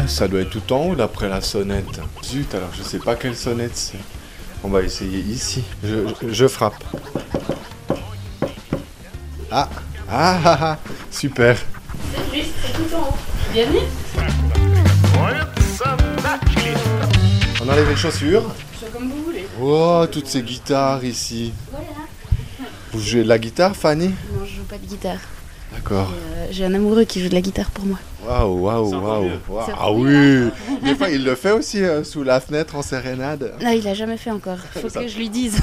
Ça doit être tout en haut d'après la sonnette. Zut, alors je sais pas quelle sonnette c'est. On va essayer ici. Je frappe. Ah, super. C'est juste, c'est tout en haut. Bienvenue. On enlève les chaussures. C'est comme vous voulez. Oh, toutes ces guitares ici. Voilà. Vous jouez de la guitare, Fanny? Non, je joue pas de guitare. D'accord. J'ai un amoureux qui joue de la guitare pour moi. Waouh. C'est Ah oui. Des fois, il le fait aussi sous la fenêtre en sérénade. Non, il a jamais fait encore. Faut que je lui dise.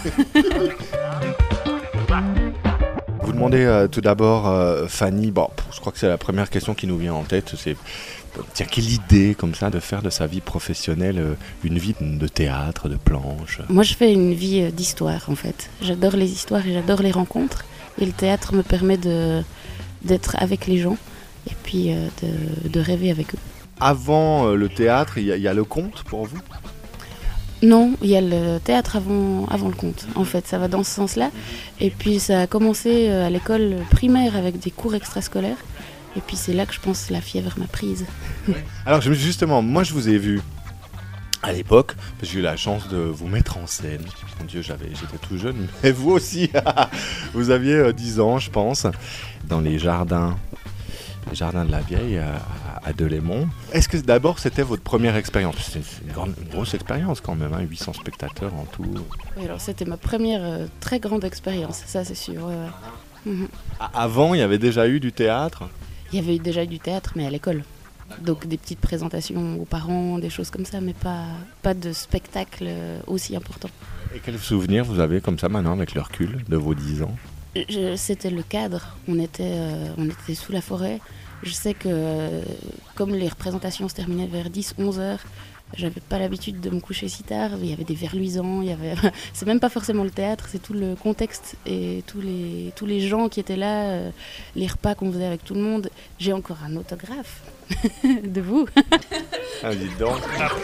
Vous demandez tout d'abord, Fanny, je crois que c'est la première question qui nous vient en tête, c'est tiens, quelle idée comme ça de faire de sa vie professionnelle une vie de théâtre, de planche. Moi, je fais une vie d'histoire, en fait. J'adore les histoires et j'adore les rencontres. Et le théâtre me permet d'être avec les gens et puis de rêver avec eux. Avant le théâtre, il y a le conte pour vous? Non, il y a le théâtre avant le conte. En fait, ça va dans ce sens-là. Et puis, ça a commencé à l'école primaire avec des cours extrascolaires. Et puis, c'est là que je pense que la fièvre m'a prise. Alors, justement, moi, je vous ai vu à l'époque, parce que j'ai eu la chance de vous mettre en scène. Mon Dieu, j'étais tout jeune, mais vous aussi. Vous aviez 10 ans, je pense, dans les jardins de la Vieille à Delémont. Est-ce que d'abord c'était votre première expérience? C'est une grosse expérience quand même, 800 spectateurs en tout. Oui, alors c'était ma première très grande expérience, ça c'est sûr. Ouais. Avant, il y avait déjà eu du théâtre? Il y avait déjà eu du théâtre, mais à l'école. Donc des petites présentations aux parents, des choses comme ça, mais pas de spectacle aussi important. Et quels souvenirs vous avez comme ça maintenant avec le recul de vos 10 ans? C'était le cadre, on était sous la forêt. Je sais que comme les représentations se terminaient vers 10-11 heures, j'avais pas l'habitude de me coucher si tard. Il y avait des verres luisants, c'est même pas forcément le théâtre, c'est tout le contexte et tous les gens qui étaient là, les repas qu'on faisait avec tout le monde. J'ai encore un autographe de vous. Ah, dites donc.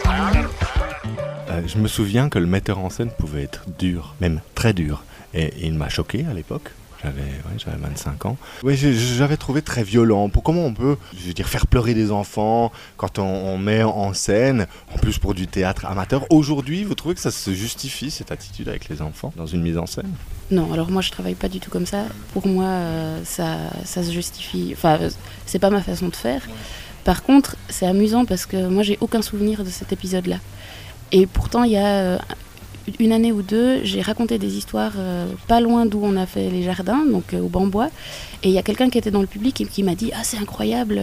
Je me souviens que le metteur en scène pouvait être dur, même très dur. Et il m'a choqué à l'époque. J'avais 25 ans. Oui, j'avais trouvé très violent. Comment on peut, faire pleurer des enfants quand on met en scène, en plus pour du théâtre amateur. Aujourd'hui, vous trouvez que ça se justifie, cette attitude avec les enfants, dans une mise en scène? Non, alors moi je travaille pas du tout comme ça. Pour moi, ça se justifie. Enfin, c'est pas ma façon de faire. Par contre, c'est amusant parce que moi j'ai aucun souvenir de cet épisode-là. Et pourtant, il y a une année ou deux, j'ai raconté des histoires pas loin d'où on a fait les jardins, donc au Bambois. Et il y a quelqu'un qui était dans le public et qui m'a dit « Ah, c'est incroyable,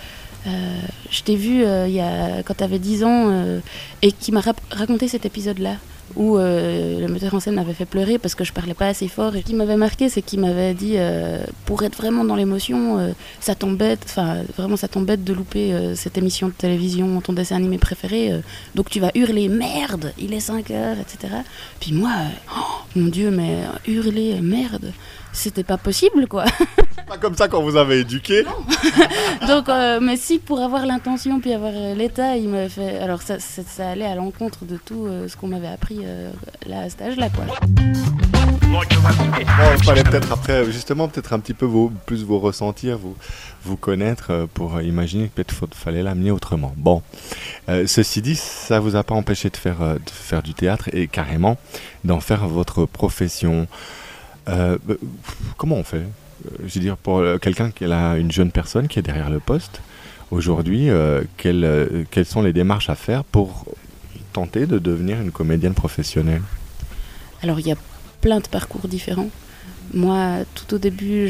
je t'ai vu quand tu avais 10 ans et qui m'a raconté cet épisode-là où le metteur en scène m'avait fait pleurer parce que je parlais pas assez fort. Et ce qui m'avait marqué, c'est qu'il m'avait dit pour être vraiment dans l'émotion, ça t'embête de louper cette émission de télévision, ton dessin animé préféré, donc tu vas hurler merde, il est 5 heures, etc. Puis moi, mon Dieu, mais hurler merde, c'était pas possible, quoi. Pas comme ça quand vous avez éduqué. Donc, mais si, pour avoir l'intention puis avoir l'état, il m'avait fait. Alors ça allait à l'encontre de tout ce qu'on m'avait appris là à cet âge-là, quoi. Bon, il fallait peut-être après, justement, peut-être un petit peu plus vous ressentir, vous connaître pour imaginer que peut-être fallait l'amener autrement. Bon, ceci dit, ça vous a pas empêché de faire du théâtre et carrément d'en faire votre profession. Comment on fait? Je veux dire, pour quelqu'un qui a une jeune personne qui est derrière le poste, aujourd'hui, quelles sont les démarches à faire pour tenter de devenir une comédienne professionnelle? Alors, il y a plein de parcours différents. Moi, tout au début,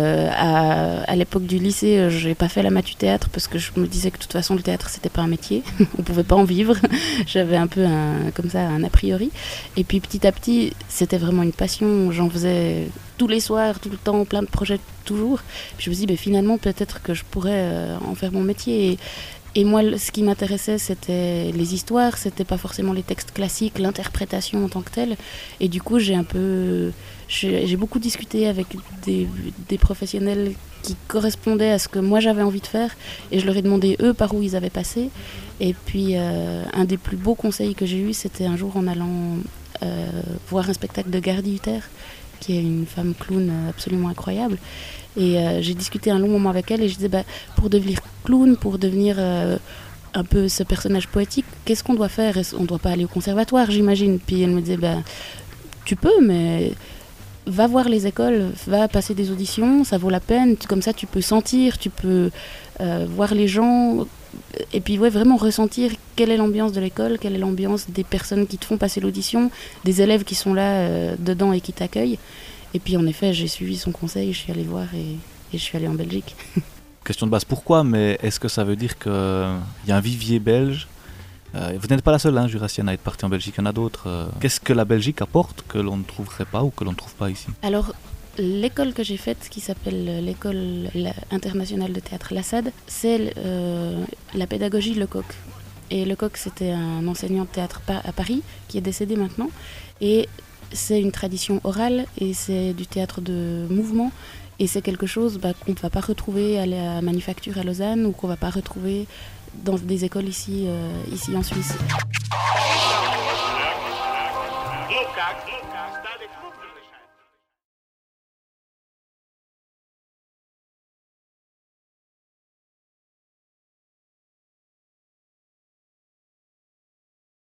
à l'époque du lycée, je n'ai pas fait la matu théâtre parce que je me disais que de toute façon, le théâtre, c'était pas un métier. On pouvait pas en vivre. J'avais un peu un a priori. Et puis, petit à petit, c'était vraiment une passion. J'en faisais tous les soirs, tout le temps, plein de projets, toujours. Puis je me suis dit, finalement, peut-être que je pourrais en faire mon métier. Et moi, ce qui m'intéressait, c'était les histoires, c'était pas forcément les textes classiques, l'interprétation en tant que telle. Et du coup, j'ai beaucoup discuté avec des professionnels qui correspondaient à ce que moi j'avais envie de faire. Et je leur ai demandé, eux, par où ils avaient passé. Et puis, un des plus beaux conseils que j'ai eu, c'était un jour en allant voir un spectacle de Gardy Hutter, qui est une femme clown absolument incroyable. Et j'ai discuté un long moment avec elle et je disais, pour devenir clown, pour devenir un peu ce personnage poétique, qu'est-ce qu'on doit faire? On ne doit pas aller au conservatoire, j'imagine. Puis elle me disait, tu peux, mais va voir les écoles, va passer des auditions, ça vaut la peine. Comme ça, tu peux sentir, tu peux voir les gens. Et puis, vraiment ressentir quelle est l'ambiance de l'école, quelle est l'ambiance des personnes qui te font passer l'audition, des élèves qui sont là dedans et qui t'accueillent. Et puis, en effet, j'ai suivi son conseil, je suis allée voir et je suis allée en Belgique. Question de base, pourquoi? Mais est-ce que ça veut dire qu'il y a un vivier belge? Vous n'êtes pas la seule, Jurassienne, à être partie en Belgique, il y en a d'autres. Qu'est-ce que la Belgique apporte que l'on ne trouverait pas ou que l'on ne trouve pas ici? Alors, l'école que j'ai faite, qui s'appelle l'école internationale de théâtre Lassade, c'est la pédagogie Lecoq. Et Lecoq, c'était un enseignant de théâtre à Paris, qui est décédé maintenant. Et c'est une tradition orale et c'est du théâtre de mouvement. Et c'est quelque chose qu'on ne va pas retrouver à la Manufacture à Lausanne ou qu'on ne va pas retrouver dans des écoles ici en Suisse.